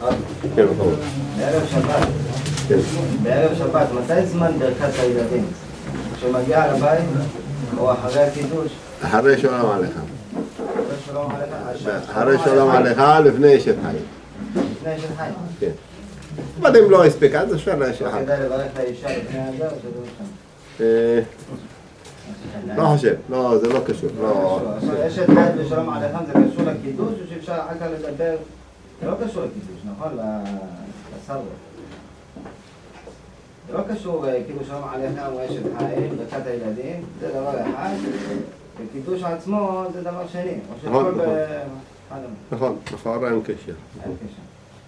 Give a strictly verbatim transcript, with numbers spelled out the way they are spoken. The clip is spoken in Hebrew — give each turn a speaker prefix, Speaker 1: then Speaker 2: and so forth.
Speaker 1: כן, נכון.
Speaker 2: בערב שבת.
Speaker 1: כן.
Speaker 2: בערב שבת, מתי זמן ברכת הילדים? כשמגיע לבית או אחרי הקידוש?
Speaker 1: אחרי שלום עליך.
Speaker 2: אחרי שלום עליך.
Speaker 1: אחרי שלום עליך, לפני אשת חיים.
Speaker 2: לפני אשת חיים.
Speaker 1: כן. אבל אם לא הספיק, אז אפשר לאשת
Speaker 2: לא
Speaker 1: חיים.
Speaker 2: כדאי לברך את האישה לפני הזה או שזה לא שם?
Speaker 1: לא חושב, לא, זה לא קשור.
Speaker 2: אשת חיים ושלום עליכם זה קשור לקידוש או שאפשר אחר כך לדבר? זה לא קשור לקידוש, נכון? לסבא. זה לא קשור כאילו שלום עליכם או אשת חיים, ברכת הילדים, זה דבר אחד. וקידוש עצמו זה דבר שני.
Speaker 1: נכון, נכון. נכון, נכון, רעיון קשה.
Speaker 2: אין קשר.